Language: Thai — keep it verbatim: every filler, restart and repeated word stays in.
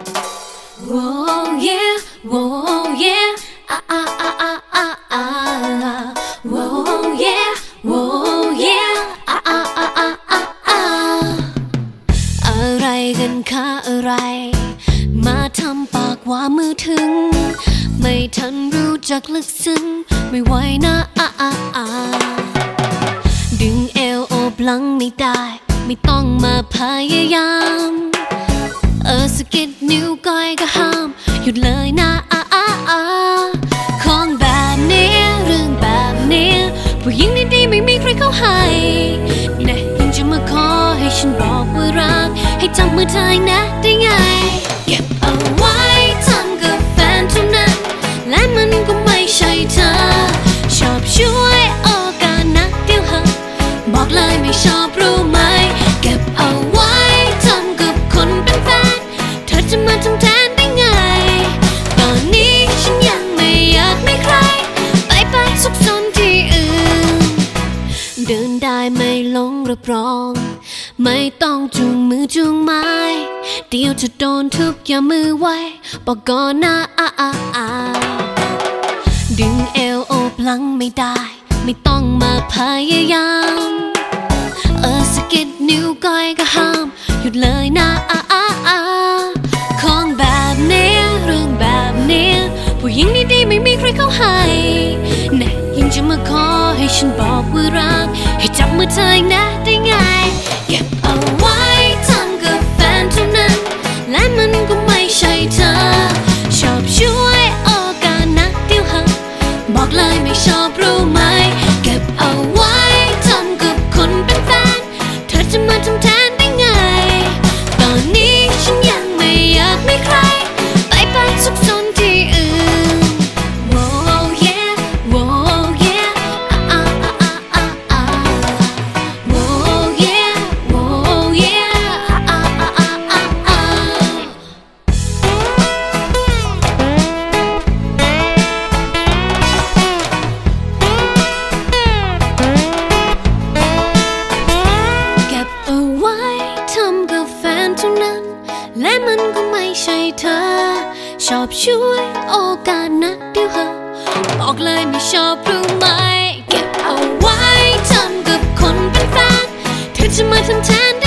Whoa yeah, whoa yeah, ah ah ah ah ah ah. Whoa yeah, whoa yeah, ah ah ah ah ah ah. อะไรกันคะอะไรมาทำปากว่ามือถึงไม่ทันรู้จักลึกซึ้งไม่ไหวนะอ่ะอ่ะอ่ะดึงเอวโอบหลังไม่ได้ไม่ต้องมาพยายามเออสะกิดนิ้วก้อยก็ห้ามหยุดเลยนะอ่ะอ่ะอ่ะของแบบนี้เรื่องแบบนี้ผู้หญิงดีๆไม่มีใครเข้าให้แน่ยังจะมาขอให้ฉันบอกว่ารักให้จับมือเธอนะได้ไงเก็บเอาไว้ทำกับแฟนเท่านั้นและมันก็ไม่ใช่เธอชอบช่วยโอกาสนักเดียวเหอะบอกเลยไม่ชอบรู้ไหมเก็บเอาไว้ทำกับคนเป็นแฟนเธอจะมาทำแทนได้ไงตอนนี้ฉันยังไม่อยากมีใครไปไปซุกซนที่อื่นเดินได้ไม่หลงรับรองไม่ต้องจูงมือจูงไม้เดี๋ยวจะโดนทุบอย่ามือไว้บอกก่อนนะอ่ะอ่ะอ่ะดึงเอวโอบหลังไม่ได้ไม่ต้องมาพยายามเออสะกิดนิ้วก้อยก็ห้ามหยุดเลยนะอ่ะอ่ะอ่ะของแบบนี้เรื่องแบบนี้ผู้หญิงดีๆไม่มีใครเข้าให้แน่ยังจะมาขอให้ฉันบอกว่ารักให้จับมือเธอนะได้ไงเก็บเอาไว้ทำกับแฟนเท่านั้นและมันก็ไม่ใช่เธอชอบช่วยโอกาสนักเดียวเหอะบอกเลยไม่ชอบรู้ไหมเก็บเอาไว้ทำกับคนเป็นแฟนเธอจะมาทำแทนได้ไงตอนนี้ฉันยังไม่อยากมีใครไปไปซุกซนที่อื่น Whoa yeah Whoa yeah อ่ะอ่ะอ่ะอ่ะอ่ะ Whoa yeah Whoa yeah อ่ะอ่ะอ่ะอ่ะอ่ะเก็บเอาไว้ทำกับแฟนเท่านั้นและมันก็ไม่ใช่เธอชอบช่วยโอกาสนักเดียวเหอะบอกเลยไม่ชอบรู้ไหมเก็บเอาไว้ทำกับคนเป็นแฟนเธอจะมาทำแทน